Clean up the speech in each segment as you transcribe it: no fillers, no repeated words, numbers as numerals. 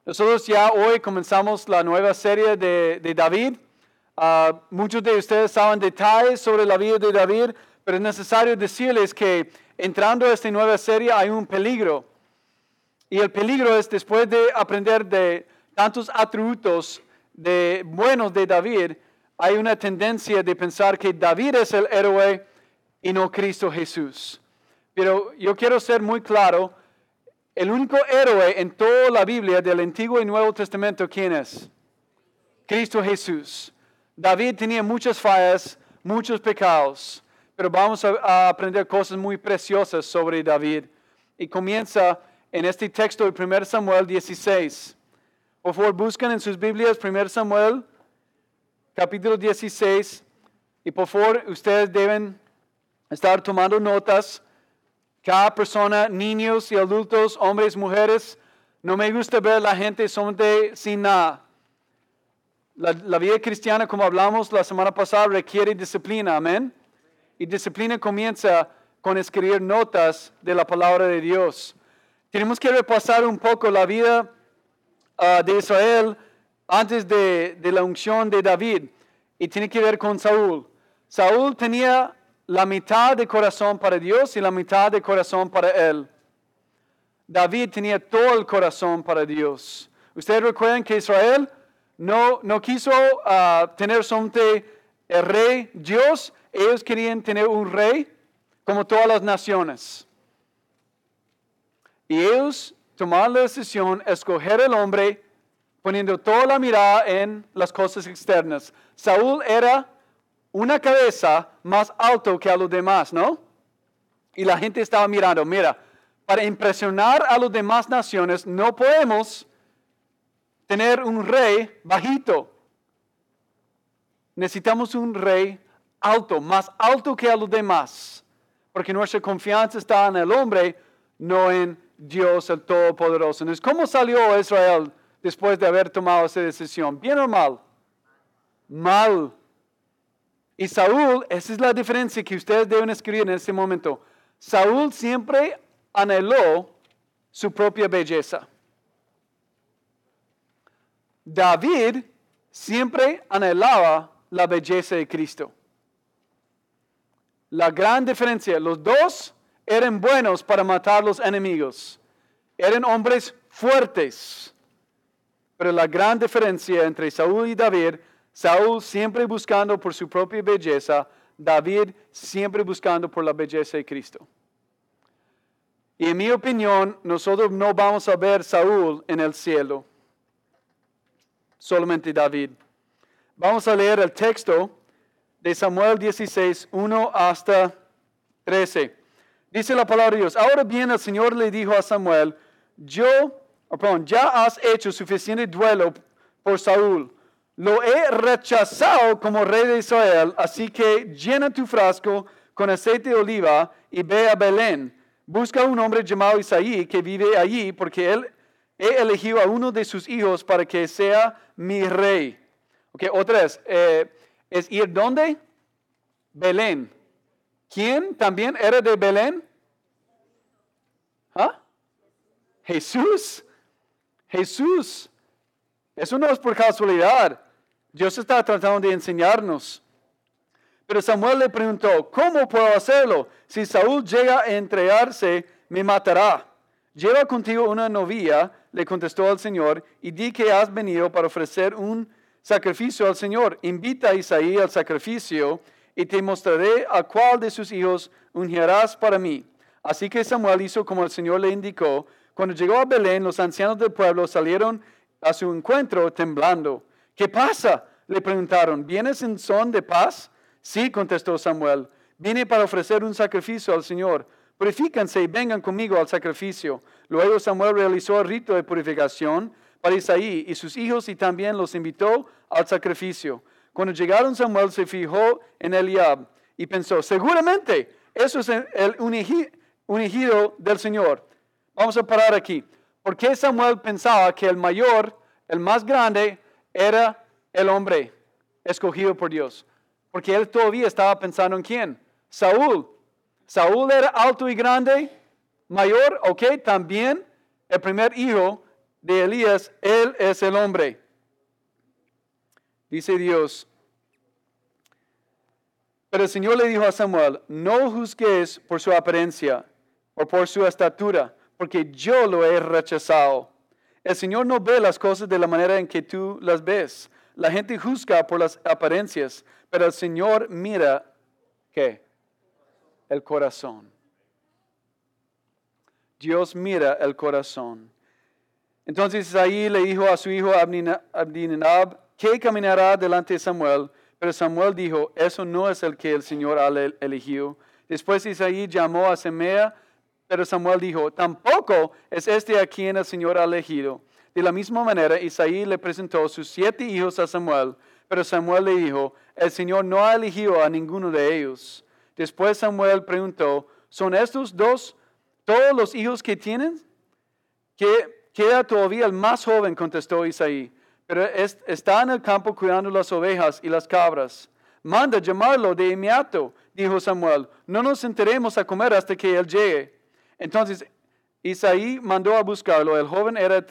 Nosotros ya hoy comenzamos la nueva serie de David. Muchos de ustedes saben detalles sobre la vida de David, pero es necesario decirles que entrando a esta nueva serie hay un peligro. Y el peligro es, después de aprender de tantos atributos buenos de David, hay una tendencia de pensar que David es el héroe y no Cristo Jesús. Pero yo quiero ser muy claro, el único héroe en toda la Biblia del Antiguo y Nuevo Testamento, ¿quién es? Cristo Jesús. David tenía muchas fallas, muchos pecados, pero vamos a aprender cosas muy preciosas sobre David. Y comienza en este texto de 1 Samuel 16. Por favor, busquen en sus Biblias 1 Samuel, capítulo 16. Y por favor, ustedes deben estar tomando notas. Cada persona, niños y adultos, hombres, mujeres. No me gusta ver la gente sin nada. La vida cristiana, como hablamos la semana pasada, requiere disciplina. Amén. Y disciplina comienza con escribir notas de la palabra de Dios. Tenemos que repasar un poco la vida de Israel antes de la unción de David. Y tiene que ver con Saúl. Saúl tenía la mitad de corazón para Dios y la mitad de corazón para él. David tenía todo el corazón para Dios. Ustedes recuerdan que Israel no quiso tener solamente el rey Dios. Ellos querían tener un rey como todas las naciones. Y ellos tomaron la decisión de escoger el hombre poniendo toda la mirada en las cosas externas. Saúl era una cabeza más alto que a los demás, ¿no? Y la gente estaba mirando, mira, para impresionar a las demás naciones no podemos tener un rey bajito. Necesitamos un rey alto, más alto que a los demás, porque nuestra confianza está en el hombre, no en Dios el Todopoderoso. Entonces, ¿cómo salió Israel después de haber tomado esa decisión? ¿Bien o mal? Mal. Y Saúl, esa es la diferencia que ustedes deben escribir en este momento. Saúl siempre anheló su propia belleza. David siempre anhelaba la belleza de Cristo. La gran diferencia, los dos eran buenos para matar los enemigos. Eran hombres fuertes. Pero la gran diferencia entre Saúl y David, Saúl siempre buscando por su propia belleza, David siempre buscando por la belleza de Cristo. Y en mi opinión, nosotros no vamos a ver Saúl en el cielo, solamente David. Vamos a leer el texto de Samuel 16, 1 hasta 13. Dice la palabra de Dios: Ahora bien, el Señor le dijo a Samuel, ya has hecho suficiente duelo por Saúl. Lo he rechazado como rey de Israel, así que llena tu frasco con aceite de oliva y ve a Belén. Busca un hombre llamado Isaí que vive allí, porque he elegido a uno de sus hijos para que sea mi rey. Ok, otra vez. ¿Es ir dónde? Belén. ¿Quién también era de Belén? ¿Ah? Jesús. Jesús. Eso no es por casualidad. Dios está tratando de enseñarnos. Pero Samuel le preguntó, ¿cómo puedo hacerlo? Si Saúl llega a entregarse, me matará. Lleva contigo una novia, le contestó el Señor, y di que has venido para ofrecer un sacrificio al Señor. Invita a Isaí al sacrificio, y te mostraré a cuál de sus hijos ungirás para mí. Así que Samuel hizo como el Señor le indicó. Cuando llegó a Belén, los ancianos del pueblo salieron a su encuentro temblando. ¿Qué pasa?, le preguntaron. ¿Vienes en son de paz? Sí, contestó Samuel. Vine para ofrecer un sacrificio al Señor. Purifíquense y vengan conmigo al sacrificio. Luego Samuel realizó el rito de purificación para Isaí y sus hijos y también los invitó al sacrificio. Cuando llegaron, Samuel se fijó en Eliab y pensó, seguramente eso es el ungido del Señor. Vamos a parar aquí. ¿Por qué Samuel pensaba que el mayor, el más grande, era el hombre escogido por Dios? Porque él todavía estaba pensando en quién. Saúl. Saúl era alto y grande, mayor, ok, también el primer hijo de Elías, él es el hombre. Dice Dios. Pero el Señor le dijo a Samuel, no juzgues por su apariencia o por su estatura, porque yo lo he rechazado. El Señor no ve las cosas de la manera en que tú las ves. La gente juzga por las apariencias, pero el Señor mira, ¿qué? El corazón. Dios mira el corazón. Entonces Isaí le dijo a su hijo Abinadab, que caminará delante de Samuel. Pero Samuel dijo, eso no es el que el Señor ha elegido. Después Isaí llamó a Semea, pero Samuel dijo, tampoco es este a quien el Señor ha elegido. De la misma manera, Isaí le presentó sus 7 hijos a Samuel, pero Samuel le dijo, el Señor no ha elegido a ninguno de ellos. Después Samuel preguntó, ¿son estos 2 todos los hijos que tienen? Queda todavía el más joven, contestó Isaí, pero está en el campo cuidando las ovejas y las cabras. Manda llamarlo de inmediato, dijo Samuel. No nos sentaremos a comer hasta que él llegue. Entonces Isaí mandó a buscarlo. El joven era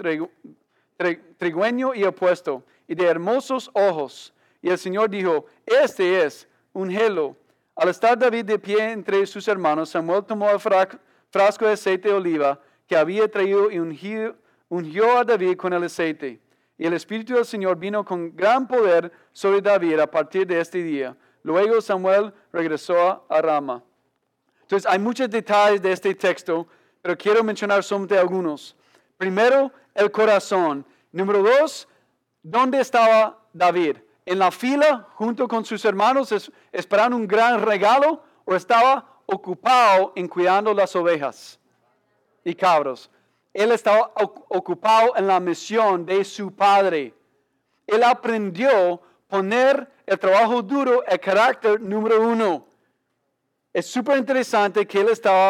trigueño y apuesto, y de hermosos ojos. Y el Señor dijo, este es, ungelo. Al estar David de pie entre sus hermanos, Samuel tomó el frasco de aceite de oliva que había traído y ungió a David con el aceite. Y el Espíritu del Señor vino con gran poder sobre David a partir de este día. Luego Samuel regresó a Rama. Entonces hay muchos detalles de este texto, pero quiero mencionar solamente algunos. Primero, el corazón. Número 2, ¿dónde estaba David? ¿En la fila junto con sus hermanos esperando un gran regalo? ¿O estaba ocupado en cuidando las ovejas y cabros? Él estaba ocupado en la misión de su padre. Él aprendió a poner el trabajo duro, el carácter número 1. Es súper interesante que él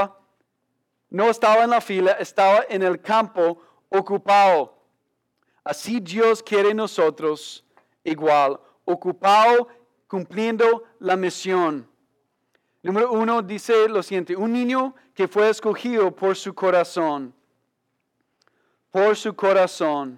no estaba en la fila, estaba en el campo ocupado. Así Dios quiere nosotros igual, ocupado cumpliendo la misión. Número 1 dice lo siguiente, un niño que fue escogido por su corazón. Por su corazón.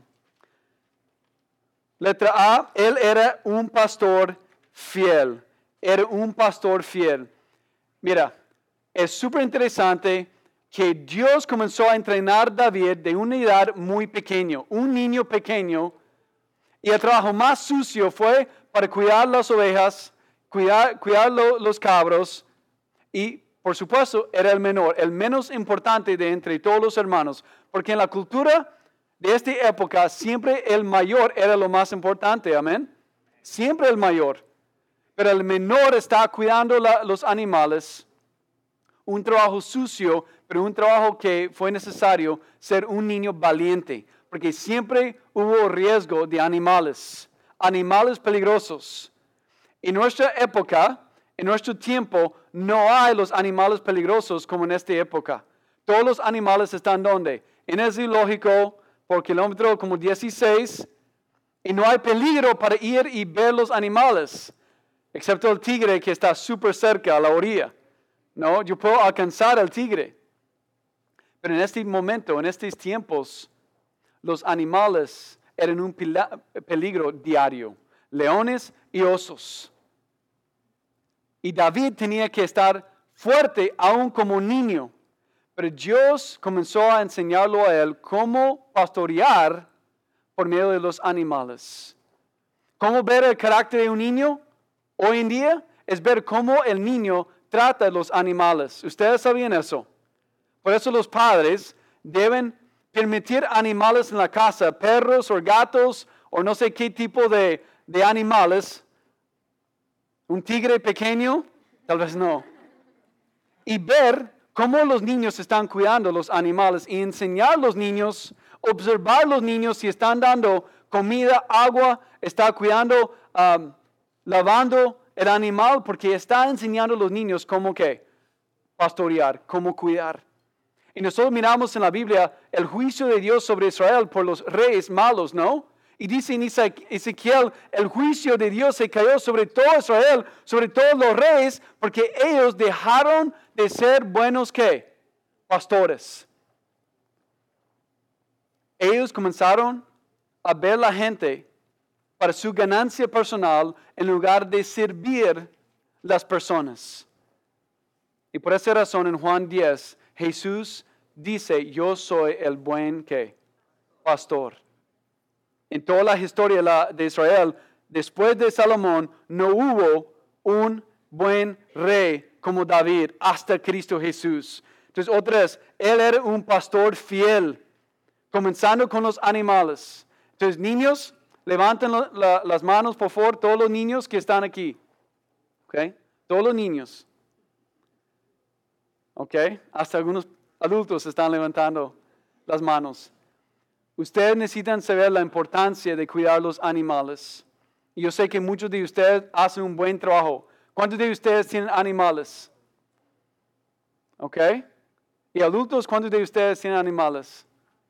Letra A, él era un pastor fiel. Era un pastor fiel. Mira, es súper interesante que Dios comenzó a entrenar a David de una edad muy pequeña, un niño pequeño, y el trabajo más sucio fue para cuidar las ovejas, cuidar los cabros, y por supuesto era el menor, el menos importante de entre todos los hermanos, porque en la cultura de esta época siempre el mayor era lo más importante, amén. Siempre el mayor, pero el menor está cuidando los animales. Un trabajo sucio, pero un trabajo que fue necesario ser un niño valiente, porque siempre hubo riesgo de animales peligrosos. En nuestra época, en nuestro tiempo, no hay los animales peligrosos como en esta época. Todos los animales están ¿dónde? En el zoológico, por kilómetro como 16, y no hay peligro para ir y ver los animales, excepto el tigre que está súper cerca a la orilla. No, yo puedo alcanzar al tigre. Pero en este momento, en estos tiempos, los animales eran un peligro diario. Leones y osos. Y David tenía que estar fuerte aún como niño. Pero Dios comenzó a enseñarlo a él cómo pastorear por medio de los animales. ¿Cómo ver el carácter de un niño hoy en día? Es ver cómo el niño trata a los animales. ¿Ustedes sabían eso? Por eso los padres deben permitir animales en la casa, perros o gatos o no sé qué tipo de animales. Un tigre pequeño, tal vez no. Y ver cómo los niños están cuidando los animales y enseñar a los niños, observar a los niños si están dando comida, agua, está cuidando, lavando el animal, porque está enseñando a los niños cómo ¿qué? Pastorear, cómo cuidar. Y nosotros miramos en la Biblia el juicio de Dios sobre Israel por los reyes malos, ¿no? Y dice en Ezequiel, el juicio de Dios se cayó sobre todo Israel, sobre todos los reyes, porque ellos dejaron de ser buenos, ¿qué? Pastores. ellos comenzaron a ver la gente para su ganancia personal en lugar de servir las personas. Y por esa razón en Juan 10, Jesús dice, yo soy el buen ¿qué? Pastor. En toda la historia de Israel, después de Salomón, no hubo un buen rey como David hasta Cristo Jesús. Entonces, otra vez, él era un pastor fiel, comenzando con los animales. Entonces, niños, levanten las manos, por favor, todos los niños que están aquí. ¿Ok? Todos los niños. ¿Ok? Hasta algunos adultos están levantando las manos. Ustedes necesitan saber la importancia de cuidar los animales. Y yo sé que muchos de ustedes hacen un buen trabajo. ¿Cuántos de ustedes tienen animales? ¿Ok? Y adultos, ¿cuántos de ustedes tienen animales?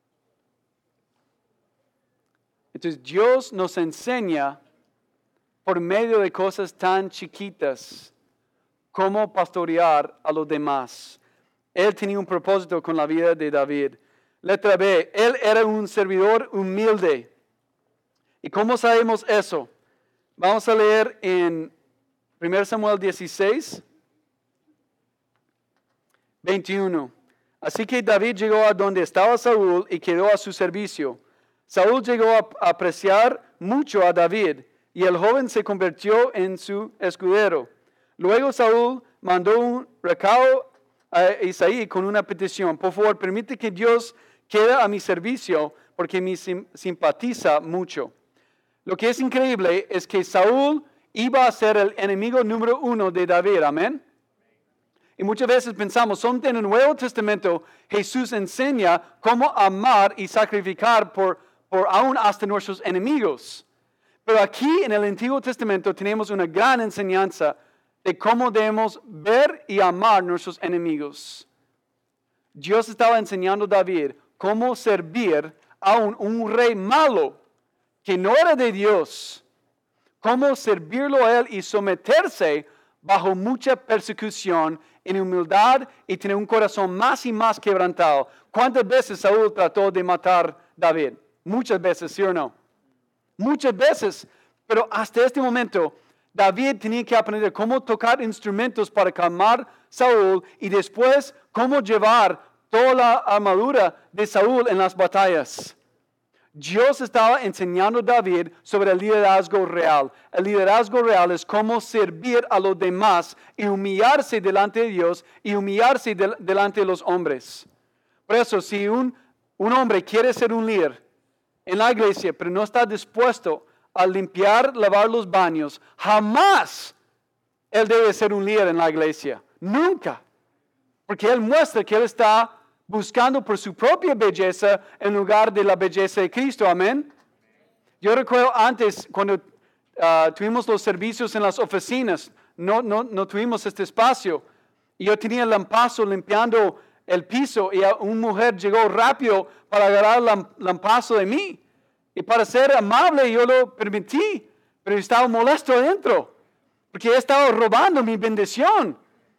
Entonces Dios nos enseña por medio de cosas tan chiquitas cómo pastorear a los demás. Él tenía un propósito con la vida de David. Letra B, él era un servidor humilde. ¿Y cómo sabemos eso? Vamos a leer en 1 Samuel 16, 21. Así que David llegó a donde estaba Saúl y quedó a su servicio. Saúl llegó a apreciar mucho a David y el joven se convirtió en su escudero. Luego Saúl mandó un recado a Isaí con una petición. Por favor, permite que Dios quede a mi servicio porque me simpatiza mucho. Lo que es increíble es que Saúl iba a ser el enemigo número 1 de David. Amén. Y muchas veces pensamos, solamente en el Nuevo Testamento Jesús enseña cómo amar y sacrificar por aún hasta nuestros enemigos. Pero aquí en el Antiguo Testamento tenemos una gran enseñanza de cómo debemos ver y amar a nuestros enemigos. Dios estaba enseñando a David cómo servir a un rey malo que no era de Dios, cómo servirlo a él y someterse bajo mucha persecución en humildad y tener un corazón más y más quebrantado. ¿Cuántas veces Saúl trató de matar a David? Muchas veces, ¿sí o no? Muchas veces, pero hasta este momento David tenía que aprender cómo tocar instrumentos para calmar a Saúl y después cómo llevar toda la armadura de Saúl en las batallas. Dios estaba enseñando a David sobre el liderazgo real. El liderazgo real es cómo servir a los demás y humillarse delante de Dios y humillarse delante de los hombres. Por eso, si un hombre quiere ser un líder en la iglesia, pero no está dispuesto a limpiar, lavar los baños, jamás él debe ser un líder en la iglesia. Nunca. Porque él muestra que él está buscando por su propia belleza en lugar de la belleza de Cristo. Amén. Yo recuerdo antes, cuando tuvimos los servicios en las oficinas, no tuvimos este espacio. Y yo tenía el lampazo limpiando el piso y una mujer llegó rápido para agarrar el lampazo de mí. Y para ser amable yo lo permití, pero estaba molesto adentro, porque ella estaba robando mi bendición.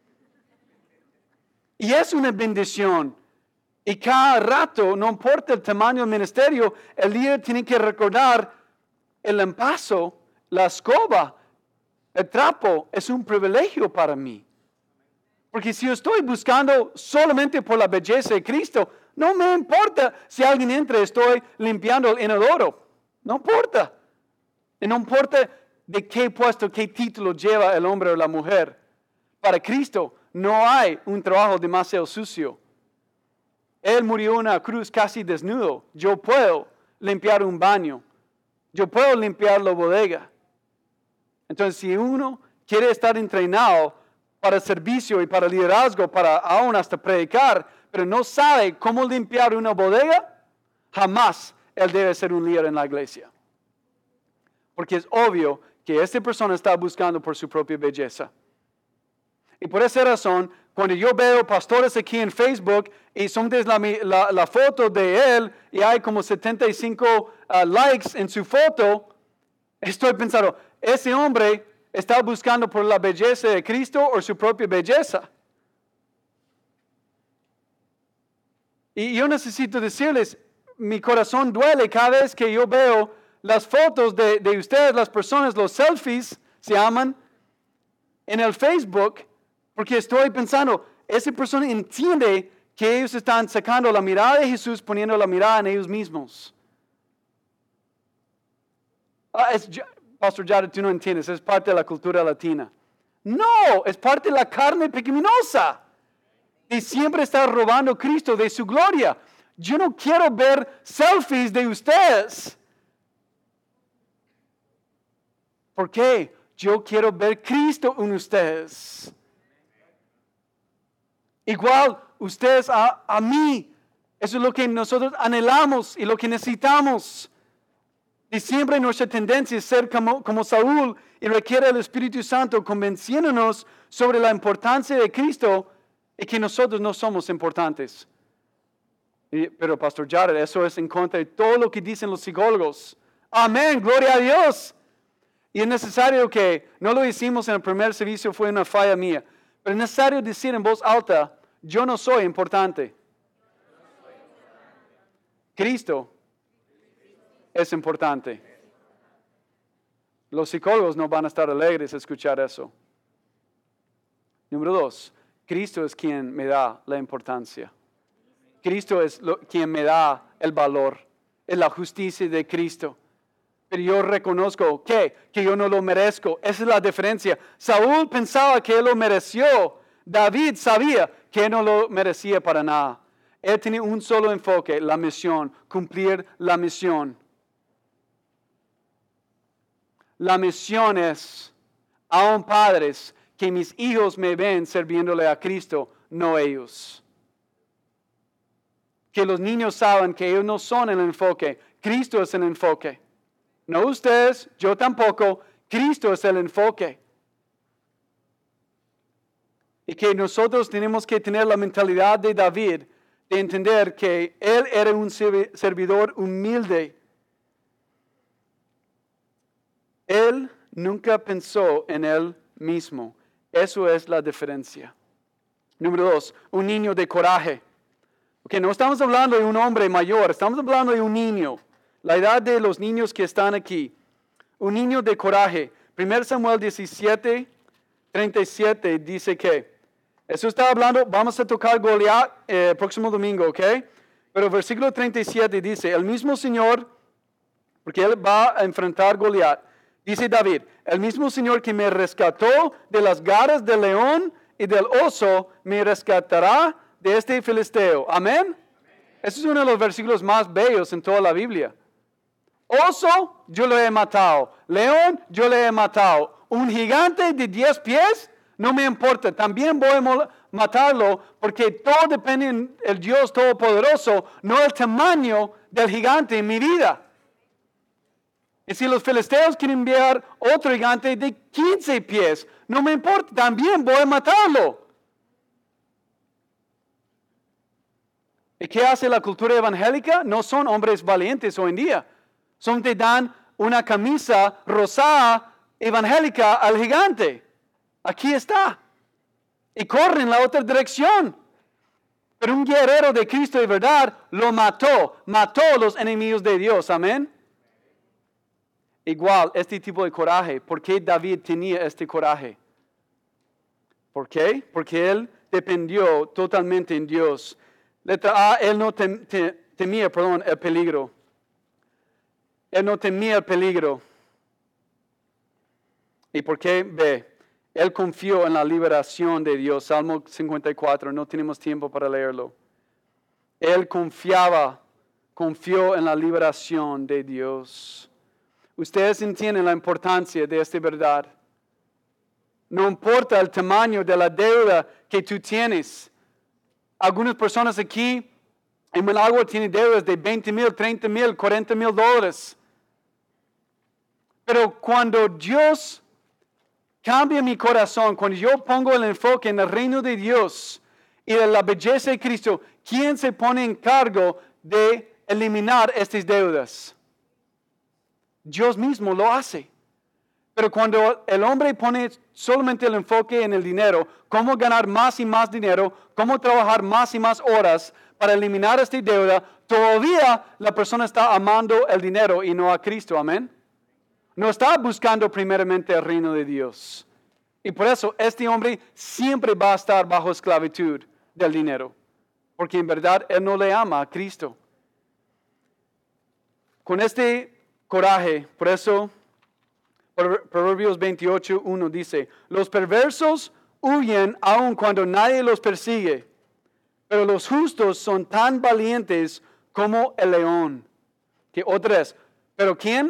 Y es una bendición. Y cada rato, no importa el tamaño del ministerio, el líder tiene que recordar el lampazo, la escoba, el trapo, es un privilegio para mí. Porque si yo estoy buscando solamente por la belleza de Cristo, no me importa si alguien entra y estoy limpiando el inodoro. No importa. Y no importa de qué puesto, qué título lleva el hombre o la mujer. Para Cristo no hay un trabajo demasiado sucio. Él murió en una cruz casi desnudo. Yo puedo limpiar un baño. Yo puedo limpiar la bodega. Entonces, si uno quiere estar entrenado para servicio y para liderazgo, para aún hasta predicar, pero no sabe cómo limpiar una bodega, jamás él debe ser un líder en la iglesia. Porque es obvio que esta persona está buscando por su propia belleza. Y por esa razón, cuando yo veo pastores aquí en Facebook y son la foto de él y hay como 75 likes en su foto, estoy pensando, ese hombre está buscando por la belleza de Cristo o su propia belleza. Y yo necesito decirles, mi corazón duele cada vez que yo veo las fotos de ustedes, las personas, los selfies, se llaman, en el Facebook, porque estoy pensando, esa persona entiende que ellos están sacando la mirada de Jesús, poniendo la mirada en ellos mismos. Pastor Jared, tú no entiendes, es parte de la cultura latina. No, es parte de la carne pecaminosa. Y siempre está robando a Cristo de su gloria. Yo no quiero ver selfies de ustedes. ¿Por qué? Yo quiero ver Cristo en ustedes. Igual ustedes a mí. Eso es lo que nosotros anhelamos y lo que necesitamos. Y siempre nuestra tendencia es ser como Saúl y requiere el Espíritu Santo convenciéndonos sobre la importancia de Cristo y que nosotros no somos importantes. Pero Pastor Jared, eso es en contra de todo lo que dicen los psicólogos. Amén, gloria a Dios. Y es necesario que, no lo hicimos en el primer servicio, fue una falla mía, pero es necesario decir en voz alta, yo no soy importante. Cristo es importante. Los psicólogos no van a estar alegres a escuchar eso. Número 2, Cristo es quien me da la importancia. Cristo es quien me da el valor. Es la justicia de Cristo. Pero yo reconozco que yo no lo merezco. Esa es la diferencia. Saúl pensaba que él lo mereció. David sabía que no lo merecía para nada. Él tenía un solo enfoque, la misión, cumplir la misión. La misión es, aún padres, que mis hijos me ven sirviéndole a Cristo, no ellos. Que los niños saben que ellos no son el enfoque, Cristo es el enfoque. No ustedes, yo tampoco, Cristo es el enfoque. Y que nosotros tenemos que tener la mentalidad de David, de entender que él era un servidor humilde. Él nunca pensó en él mismo. Eso es la diferencia. Número 2, un niño de coraje. Okay, no estamos hablando de un hombre mayor, estamos hablando de un niño. La edad de los niños que están aquí. Un niño de coraje. 1 Samuel 17, 37 dice que, eso está hablando, vamos a tocar Goliat el próximo domingo, ¿ok? Pero versículo 37 dice, el mismo Señor, porque él va a enfrentar Goliat, dice David, el mismo Señor que me rescató de las garras del león y del oso, me rescatará de este filisteo. Amén. Ese es uno de los versículos más bellos en toda la Biblia. Oso, yo lo he matado. León, yo le he matado. Un gigante de 10 pies, no me importa. También voy a matarlo porque todo depende del Dios Todopoderoso, no el tamaño del gigante en mi vida. Y si los filisteos quieren enviar otro gigante de 15 pies, no me importa, también voy a matarlo. ¿Y qué hace la cultura evangélica? No son hombres valientes hoy en día. Te dan una camisa rosada evangélica al gigante. Aquí está. Y corren en la otra dirección. Pero un guerrero de Cristo de verdad lo mató. Mató a los enemigos de Dios. Amén. Igual, este tipo de coraje. ¿Por qué David tenía este coraje? ¿Por qué? Porque él dependió totalmente en Dios. Letra A, él no temía el peligro. Él no temía el peligro. ¿Y por qué? B, él confió en la liberación de Dios. Salmo 54, no tenemos tiempo para leerlo. Él confió en la liberación de Dios. Ustedes entienden la importancia de esta verdad. No importa el tamaño de la deuda que tú tienes. Algunas personas aquí en Managua tienen deudas de $20,000, $30,000, $40,000. Pero cuando Dios cambia mi corazón, cuando yo pongo el enfoque en el reino de Dios y de la belleza de Cristo, ¿quién se pone en cargo de eliminar estas deudas? Dios mismo lo hace. Pero cuando el hombre pone solamente el enfoque en el dinero, cómo ganar más y más dinero, cómo trabajar más y más horas para eliminar esta deuda, todavía la persona está amando el dinero y no a Cristo. Amén. No está buscando primeramente el reino de Dios. Y por eso este hombre siempre va a estar bajo esclavitud del dinero. Porque en verdad él no le ama a Cristo. Con este coraje, por eso Proverbios 28:1 dice, los perversos huyen aun cuando nadie los persigue, pero los justos son tan valientes como el león. Que otra vez, ¿pero quién?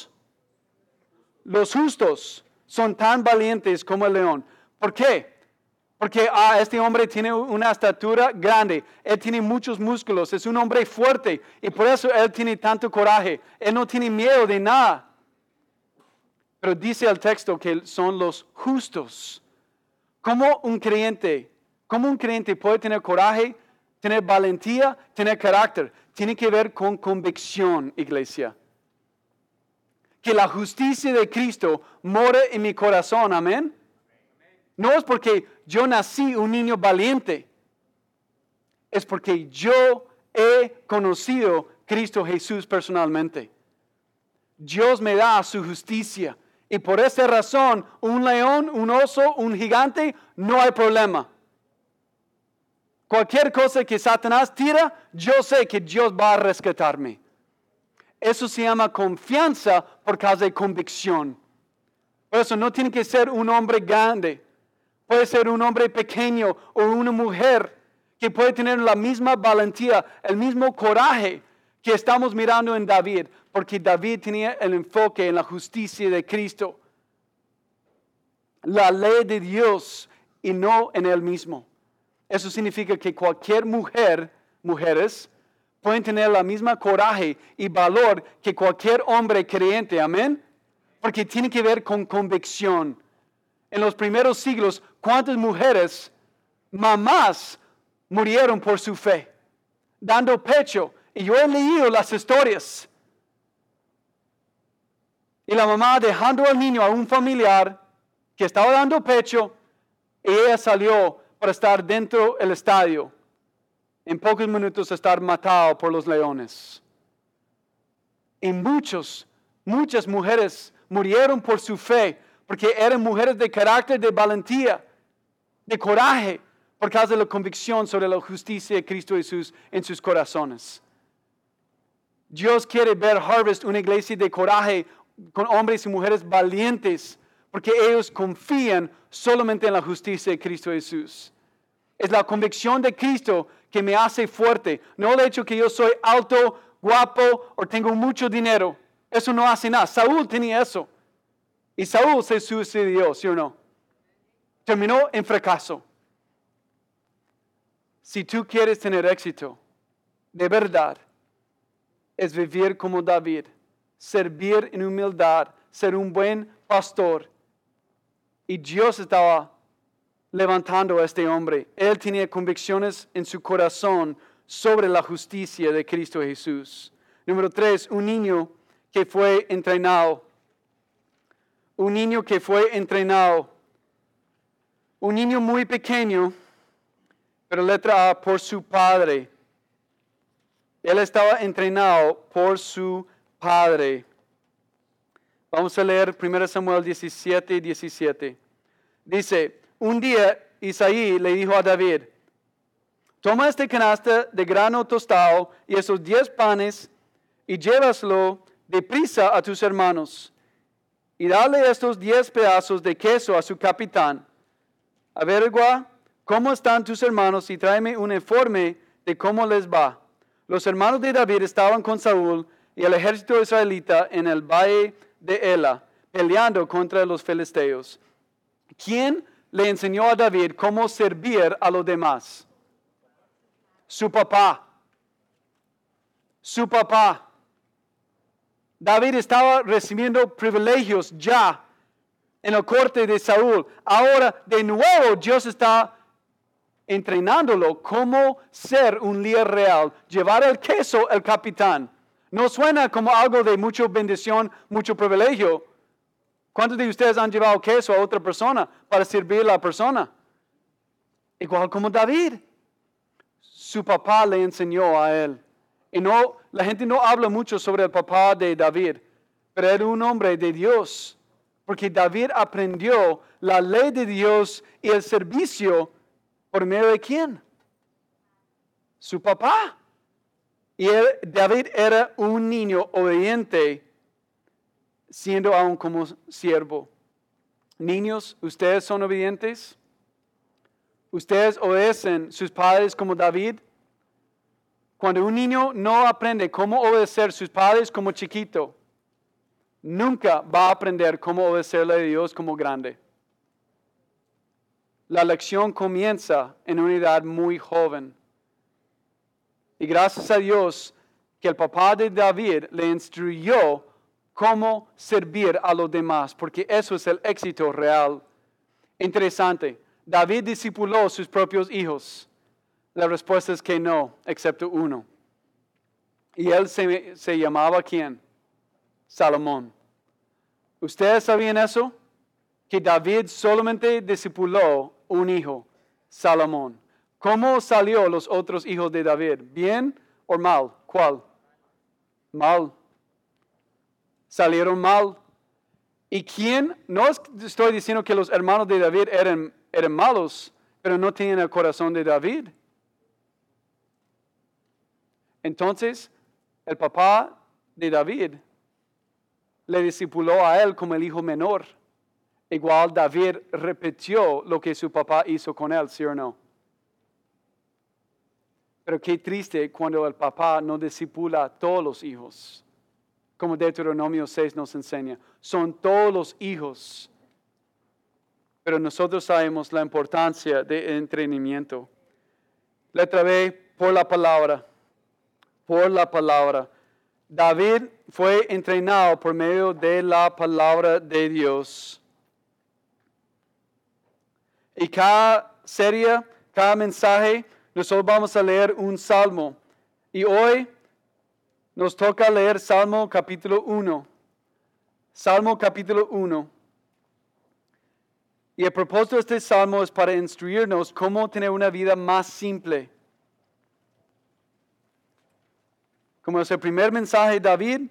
Los justos son tan valientes como el león. ¿Por qué? Porque este hombre tiene una estatura grande, él tiene muchos músculos, es un hombre fuerte y por eso él tiene tanto coraje. Él no tiene miedo de nada. Pero dice el texto que son los justos. ¿Cómo un creyente puede tener coraje, tener valentía, tener carácter? Tiene que ver con convicción, iglesia. Que la justicia de Cristo more en mi corazón, amén. No es porque yo nací un niño valiente, es porque yo he conocido a Cristo Jesús personalmente. Dios me da su justicia y por esa razón un león, un oso, un gigante, no hay problema. Cualquier cosa que Satanás tira, yo sé que Dios va a rescatarme. Eso se llama confianza por causa de convicción. Por eso no tiene que ser un hombre grande. Puede ser un hombre pequeño o una mujer que puede tener la misma valentía, el mismo coraje que estamos mirando en David, porque David tenía el enfoque en la justicia de Cristo, la ley de Dios y no en él mismo. Eso significa que cualquier mujeres, pueden tener la misma coraje y valor que cualquier hombre creyente, amén, porque tiene que ver con convicción. En los primeros siglos, ¿cuántas mujeres, mamás, murieron por su fe? Dando pecho. Y yo he leído las historias. Y la mamá dejando al niño a un familiar que estaba dando pecho, y ella salió para estar dentro del estadio. En pocos minutos estar matado por los leones. Y muchas mujeres murieron por su fe, porque eran mujeres de carácter, de valentía, de coraje, por causa de la convicción sobre la justicia de Cristo Jesús en sus corazones. Dios quiere ver Harvest, una iglesia de coraje, con hombres y mujeres valientes, porque ellos confían solamente en la justicia de Cristo Jesús. Es la convicción de Cristo que me hace fuerte, no el hecho que yo soy alto, guapo o tengo mucho dinero. Eso no hace nada. Saúl tenía eso. Y Saúl se suicidó, ¿sí o no? Terminó en fracaso. Si tú quieres tener éxito, de verdad, es vivir como David, servir en humildad, ser un buen pastor. Y Dios estaba levantando a este hombre. Él tenía convicciones en su corazón sobre la justicia de Cristo Jesús. Número 3, un niño que fue entrenado. Un niño que fue entrenado. Un niño muy pequeño, pero letra A, por su padre. Él estaba entrenado por su padre. Vamos a leer 1 Samuel 17:17. Dice, un día Isaí le dijo a David, toma este canasta de grano tostado y esos 10 panes y llévaslo deprisa a tus hermanos. Y dale estos 10 pedazos de queso a su capitán. Averigua cómo están tus hermanos y tráeme un informe de cómo les va. Los hermanos de David estaban con Saúl y el ejército israelita en el valle de Ela, peleando contra los filisteos. ¿Quién le enseñó a David cómo servir a los demás? Su papá. Su papá. David estaba recibiendo privilegios ya en la corte de Saúl. Ahora, de nuevo, Dios está entrenándolo cómo ser un líder real. Llevar el queso al capitán. No suena como algo de mucha bendición, mucho privilegio. ¿Cuántos de ustedes han llevado queso a otra persona para servir a la persona? Igual como David. su papá le enseñó a él. Y no, la gente no habla mucho sobre el papá de David, pero era un hombre de Dios, porque David aprendió la ley de Dios y el servicio por medio de ¿quién? Su papá. Y David era un niño obediente, siendo aún como siervo. Niños, ¿ustedes son obedientes? ¿Ustedes obedecen sus padres como David? Cuando un niño no aprende cómo obedecer sus padres como chiquito, nunca va a aprender cómo obedecerle a Dios como grande. La lección comienza en una edad muy joven. Y gracias a Dios que el papá de David le instruyó cómo servir a los demás, porque eso es el éxito real. Interesante, David discipuló a sus propios hijos. La respuesta es que no, excepto uno. Y él se llamaba ¿quién? Salomón. ¿Ustedes sabían eso? Que David solamente discipuló un hijo, Salomón. ¿Cómo salió los otros hijos de David? ¿Bien o mal? ¿Cuál? Mal. Salieron mal. ¿Y quién? No estoy diciendo que los hermanos de David eran malos, pero no tenían el corazón de David. Entonces, el papá de David le discipuló a él como el hijo menor. Igual David repitió lo que su papá hizo con él, ¿sí o no? Pero qué triste cuando el papá no discipula a todos los hijos. Como Deuteronomio 6 nos enseña. Son todos los hijos. Pero nosotros sabemos la importancia del entrenamiento. Letra B, por la palabra. Por la palabra. David fue entrenado por medio de la palabra de Dios. Y cada serie, cada mensaje, nosotros vamos a leer un salmo. Y hoy nos toca leer Salmo capítulo 1. Salmo capítulo 1. Y el propósito de este salmo es para instruirnos cómo tener una vida más simple. Como es el primer mensaje de David,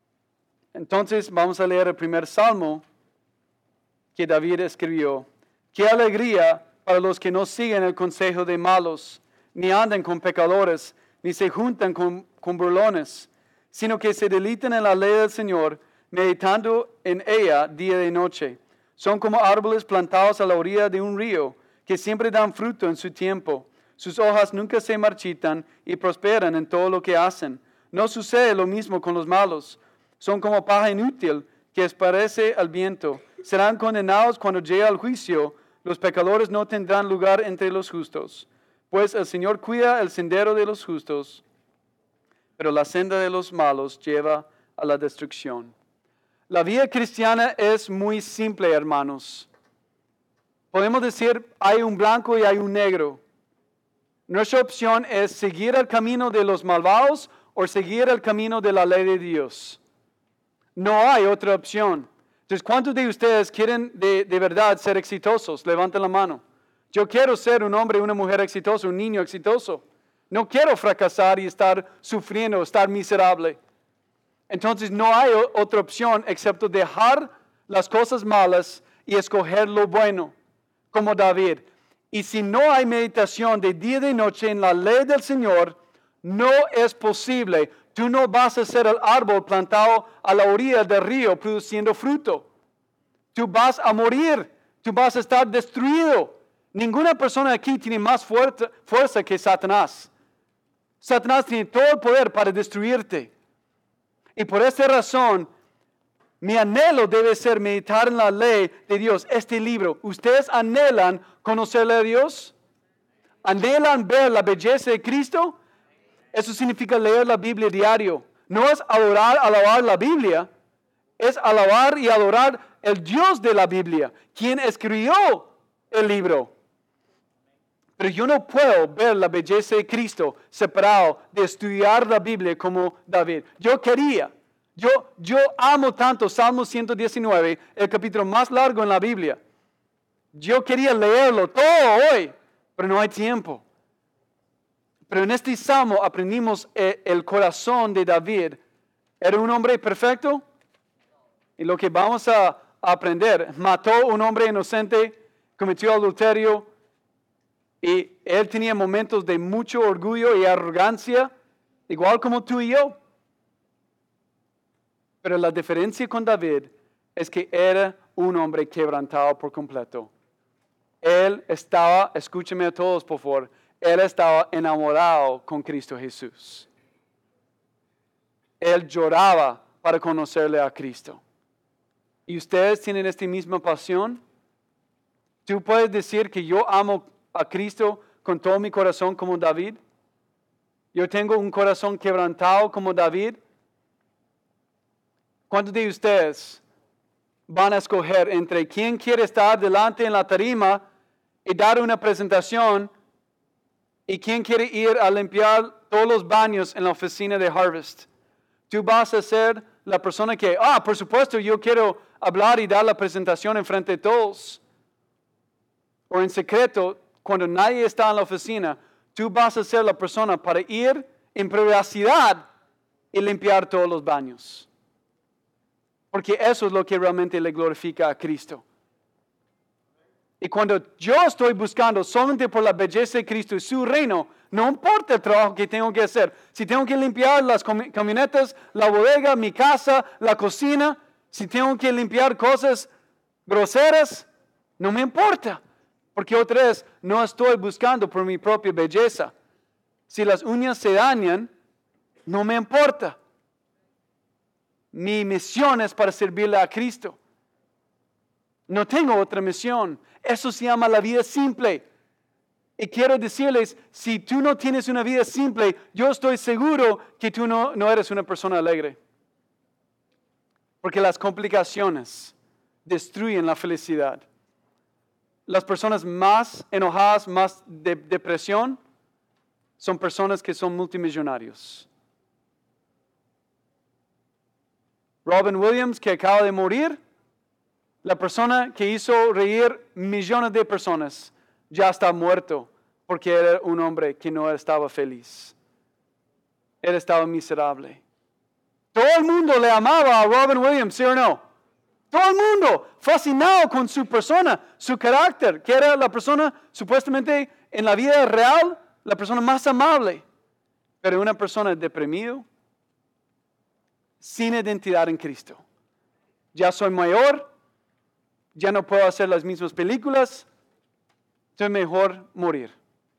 entonces vamos a leer el primer salmo que David escribió. Qué alegría para los que no siguen el consejo de malos, ni andan con pecadores, ni se juntan con burlones, sino que se deleitan en la ley del Señor, meditando en ella día y noche. Son como árboles plantados a la orilla de un río, que siempre dan fruto en su tiempo. Sus hojas nunca se marchitan y prosperan en todo lo que hacen. No sucede lo mismo con los malos. Son como paja inútil que esparce al viento. Serán condenados cuando llegue el juicio. Los pecadores no tendrán lugar entre los justos. Pues el Señor cuida el sendero de los justos, pero la senda de los malos lleva a la destrucción. La vida cristiana es muy simple, hermanos. Podemos decir, hay un blanco y hay un negro. Nuestra opción es seguir el camino de los malvados o seguir el camino de la ley de Dios. No hay otra opción. Entonces, ¿cuántos de ustedes quieren de verdad ser exitosos? Levanten la mano. Yo quiero ser un hombre, una mujer exitosa, un niño exitoso. No quiero fracasar y estar sufriendo, estar miserable. Entonces no hay otra opción excepto dejar las cosas malas y escoger lo bueno, como David. Y si no hay meditación de día y de noche en la ley del Señor, no es posible. Tú no vas a ser el árbol plantado a la orilla del río produciendo fruto. Tú vas a morir, tú vas a estar destruido. Ninguna persona aquí tiene más fuerza que Satanás. Satanás tiene todo el poder para destruirte. Y por esta razón, mi anhelo debe ser meditar en la ley de Dios, este libro. ¿Ustedes anhelan conocerle a Dios? ¿Anhelan ver la belleza de Cristo? Eso significa leer la Biblia diario. No es alabar la Biblia, es alabar y adorar el Dios de la Biblia, quien escribió el libro. Pero yo no puedo ver la belleza de Cristo separado de estudiar la Biblia como David. Yo amo tanto Salmo 119, el capítulo más largo en la Biblia. Yo quería leerlo todo hoy, pero no hay tiempo. Pero en este salmo aprendimos el corazón de David. ¿Era un hombre perfecto? Y lo que vamos a aprender, mató a un hombre inocente, cometió adulterio, y él tenía momentos de mucho orgullo y arrogancia, igual como tú y yo. Pero la diferencia con David es que era un hombre quebrantado por completo. Él estaba, escúcheme a todos por favor, él estaba enamorado con Cristo Jesús. Él lloraba para conocerle a Cristo. ¿Y ustedes tienen esta misma pasión? ¿Tú puedes decir que yo amo a Cristo con todo mi corazón como David? Yo tengo un corazón quebrantado como David. ¿Cuántos de ustedes van a escoger entre quién quiere estar delante en la tarima y dar una presentación y quién quiere ir a limpiar todos los baños en la oficina de Harvest? Tú vas a ser la persona que, por supuesto, yo quiero hablar y dar la presentación en frente de todos. O en secreto, cuando nadie está en la oficina, tú vas a ser la persona para ir en privacidad y limpiar todos los baños. Porque eso es lo que realmente le glorifica a Cristo. Y cuando yo estoy buscando solamente por la belleza de Cristo y su reino, no importa el trabajo que tengo que hacer. Si tengo que limpiar las camionetas, la bodega, mi casa, la cocina, si tengo que limpiar cosas groseras, no me importa. Porque otra vez, no estoy buscando por mi propia belleza. Si las uñas se dañan, no me importa. Mi misión es para servirle a Cristo. No tengo otra misión. Eso se llama la vida simple. Y quiero decirles, si tú no tienes una vida simple, yo estoy seguro que tú no eres una persona alegre. Porque las complicaciones destruyen la felicidad. Las personas más enojadas, más de depresión, son personas que son multimillonarios. Robin Williams, que acaba de morir, la persona que hizo reír millones de personas, ya está muerto porque era un hombre que no estaba feliz. Él estaba miserable. Todo el mundo le amaba a Robin Williams, ¿sí o no? Todo el mundo fascinado con su persona, su carácter, que era la persona supuestamente en la vida real, la persona más amable. Pero una persona deprimida, sin identidad en Cristo. Ya soy mayor, ya no puedo hacer las mismas películas, es mejor morir.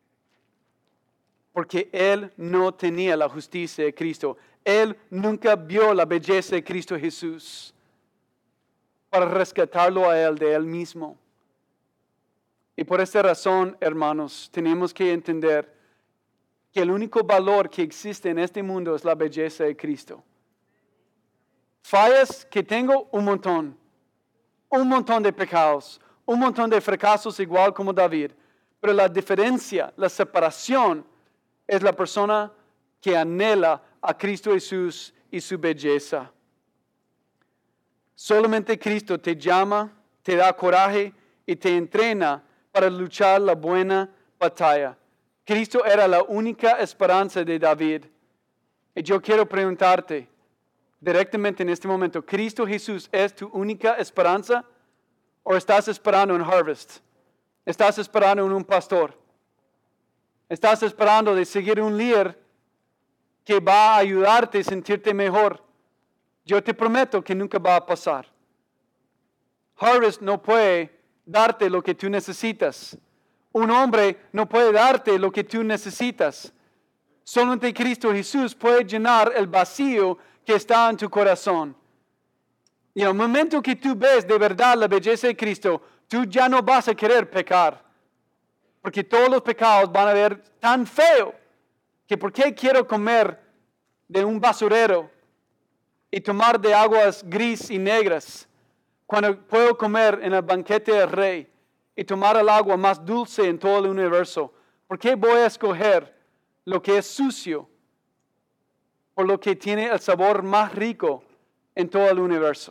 Porque él no tenía la justicia de Cristo. Él nunca vio la belleza de Cristo Jesús para rescatarlo a él de él mismo. Y por esta razón, hermanos, tenemos que entender que el único valor que existe en este mundo es la belleza de Cristo. Fallas que tengo, un montón de pecados, un montón de fracasos igual como David. Pero la diferencia, la separación, es la persona que anhela a Cristo Jesús y su belleza. Solamente Cristo te llama, te da coraje y te entrena para luchar la buena batalla. Cristo era la única esperanza de David. Y yo quiero preguntarte directamente en este momento, ¿Cristo Jesús es tu única esperanza? ¿O estás esperando en Harvest? ¿Estás esperando en un pastor? ¿Estás esperando de seguir un líder que va a ayudarte a sentirte mejor? Yo te prometo que nunca va a pasar. Harvest no puede darte lo que tú necesitas. Un hombre no puede darte lo que tú necesitas. Solamente Cristo Jesús puede llenar el vacío que está en tu corazón. Y en el momento que tú ves de verdad la belleza de Cristo, tú ya no vas a querer pecar. Porque todos los pecados van a ver tan feo que ¿por qué quiero comer de un basurero y tomar de aguas gris y negras cuando puedo comer en el banquete del rey y tomar el agua más dulce en todo el universo? ¿Por qué voy a escoger lo que es sucio por lo que tiene el sabor más rico en todo el universo?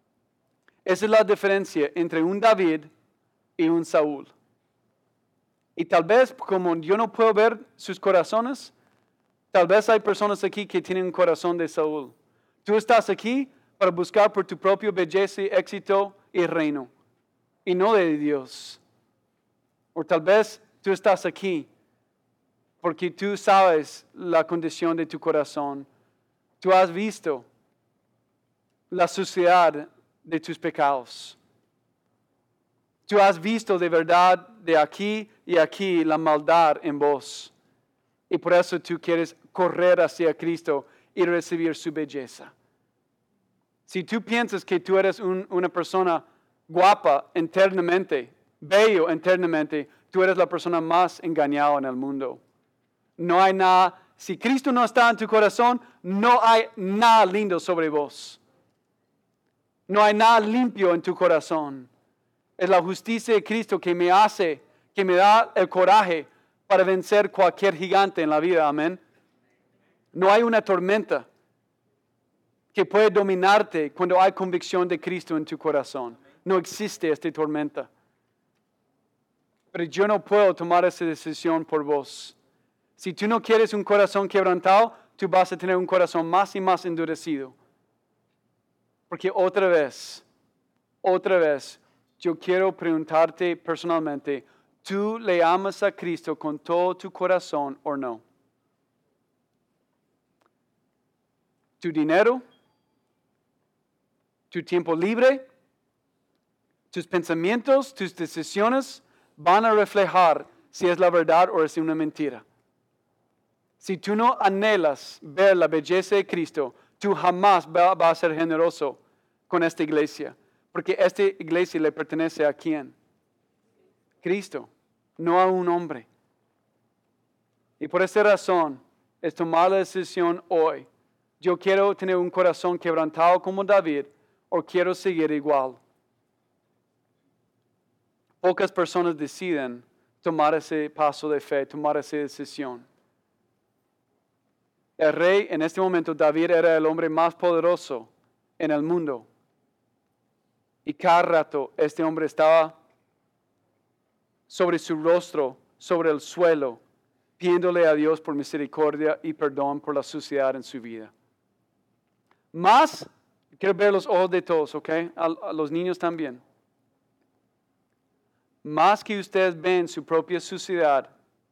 Esa es la diferencia entre un David y un Saúl. Y tal vez, como yo no puedo ver sus corazones, tal vez hay personas aquí que tienen un corazón de Saúl. Tú estás aquí para buscar por tu propio belleza, éxito y reino, y no de Dios. O tal vez tú estás aquí porque tú sabes la condición de tu corazón. Tú has visto la suciedad de tus pecados. Tú has visto de verdad de aquí y aquí la maldad en vos. Y por eso tú quieres correr hacia Cristo y recibir su belleza. Si tú piensas que tú eres una persona guapa internamente, bello internamente, tú eres la persona más engañada en el mundo. No hay nada, si Cristo no está en tu corazón, no hay nada lindo sobre vos. No hay nada limpio en tu corazón. Es la justicia de Cristo que me hace, que me da el coraje para vencer cualquier gigante en la vida. Amén. No hay una tormenta que puede dominarte cuando hay convicción de Cristo en tu corazón. No existe esta tormenta. Pero yo no puedo tomar esa decisión por vos. Si tú no quieres un corazón quebrantado, tú vas a tener un corazón más y más endurecido. Porque otra vez, yo quiero preguntarte personalmente, ¿tú le amas a Cristo con todo tu corazón o no? ¿Tu dinero? ¿Tu tiempo libre? ¿Tus pensamientos? ¿Tus decisiones? Van a reflejar si es la verdad o es una mentira. Si tú no anhelas ver la belleza de Cristo, tú jamás vas a ser generoso con esta iglesia. Porque esta iglesia le pertenece a quién? Cristo, no a un hombre. Y por esta razón es tomar la decisión hoy. Yo quiero tener un corazón quebrantado como David o quiero seguir igual. Pocas personas deciden tomar ese paso de fe, tomar esa decisión. El rey, en este momento, David era el hombre más poderoso en el mundo. Y cada rato este hombre estaba sobre su rostro, sobre el suelo, pidiéndole a Dios por misericordia y perdón por la suciedad en su vida. Más, quiero ver los ojos de todos, ¿ok? A los niños también. Más que ustedes ven su propia suciedad,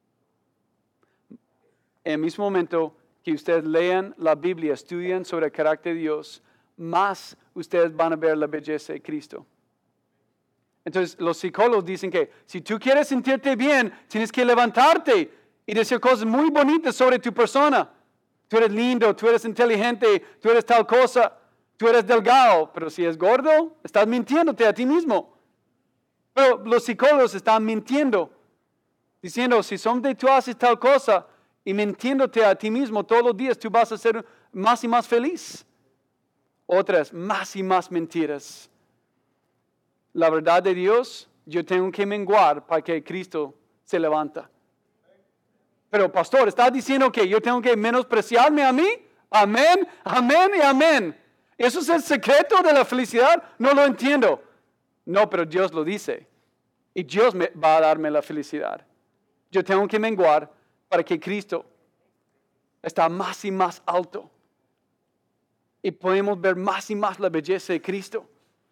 en el mismo momento que ustedes lean la Biblia, estudian sobre el carácter de Dios, más ustedes van a ver la belleza de Cristo. Entonces, los psicólogos dicen que si tú quieres sentirte bien, tienes que levantarte y decir cosas muy bonitas sobre tu persona. Tú eres lindo, tú eres inteligente, tú eres tal cosa, tú eres delgado, pero si es gordo, estás mintiéndote a ti mismo. Pero los psicólogos están mintiendo, diciendo, si someday tú haces tal cosa y mintiéndote a ti mismo todos los días, tú vas a ser más y más feliz. Otras, más y más mentiras. La verdad de Dios, yo tengo que menguar para que Cristo se levanta. Pero pastor, ¿estás diciendo que yo tengo que menospreciarme a mí? Amén, amén y amén. ¿Eso es el secreto de la felicidad? No lo entiendo. No, pero Dios lo dice. Y Dios va a darme la felicidad. Yo tengo que menguar para que Cristo está más y más alto. Y podemos ver más y más la belleza de Cristo.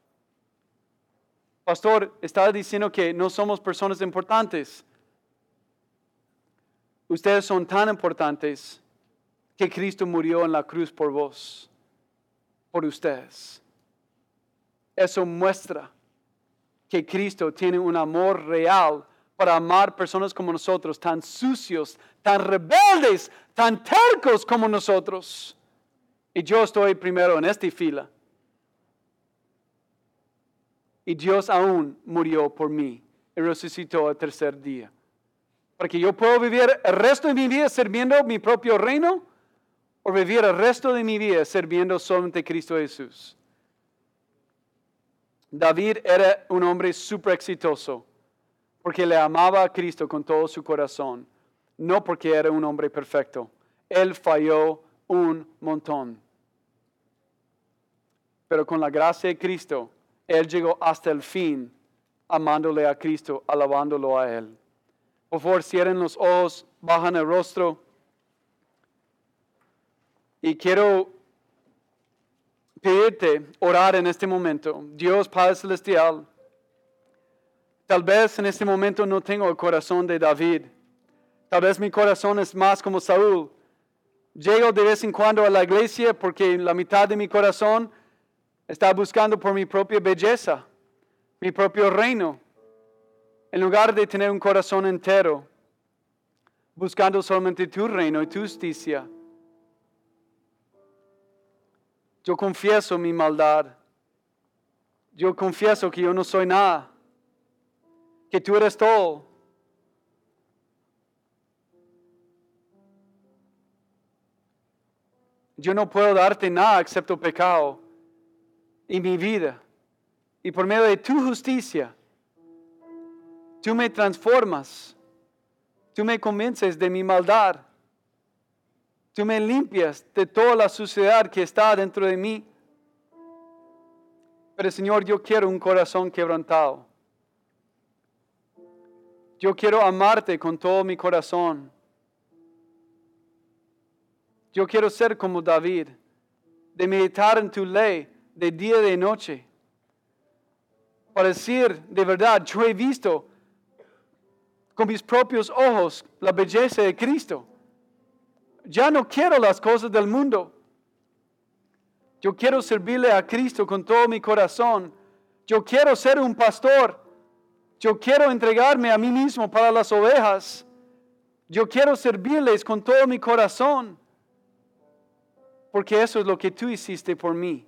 Pastor, estaba diciendo que no somos personas importantes. Ustedes son tan importantes que Cristo murió en la cruz por vos, por ustedes. Eso muestra que Cristo tiene un amor real para amar personas como nosotros, tan sucios, tan rebeldes, tan tercos como nosotros. Y yo estoy primero en esta fila. Y Dios aún murió por mí y resucitó el tercer día. Para que yo pueda vivir el resto de mi vida sirviendo mi propio reino o vivir el resto de mi vida sirviendo solamente a Cristo Jesús. David era un hombre súper exitoso porque le amaba a Cristo con todo su corazón, no porque era un hombre perfecto. Él falló un montón. Pero con la gracia de Cristo, Él llegó hasta el fin amándole a Cristo, alabándolo a Él. Por favor, cierren los ojos, bajan el rostro. Y quiero pedirte orar en este momento. Dios Padre Celestial, tal vez en este momento no tengo el corazón de David. Tal vez mi corazón es más como Saúl. Llego de vez en cuando a la iglesia porque la mitad de mi corazón está buscando por mi propia belleza, mi propio reino, en lugar de tener un corazón entero, buscando solamente tu reino y tu justicia. Yo confieso mi maldad. Yo confieso que yo no soy nada, que tú eres todo. Yo no puedo darte nada excepto pecado en mi vida. Y por medio de tu justicia, tú me transformas. Tú me convences de mi maldad. Tú me limpias de toda la suciedad que está dentro de mí. Pero Señor, yo quiero un corazón quebrantado. Yo quiero amarte con todo mi corazón. Yo quiero ser como David, de meditar en tu ley de día y de noche. Para decir de verdad, yo he visto con mis propios ojos la belleza de Cristo. Ya no quiero las cosas del mundo. Yo quiero servirle a Cristo con todo mi corazón. Yo quiero ser un pastor. Yo quiero entregarme a mí mismo para las ovejas. Yo quiero servirles con todo mi corazón. Porque eso es lo que tú hiciste por mí.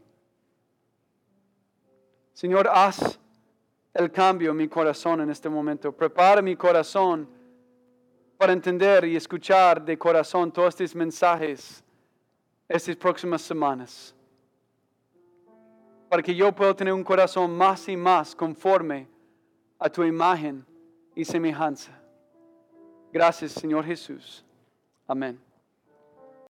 Señor, haz el cambio en mi corazón en este momento. Prepara mi corazón para entender y escuchar de corazón todos estos mensajes estas próximas semanas. Para que yo pueda tener un corazón más y más conforme a tu imagen y semejanza. Gracias, Señor Jesús. Amén.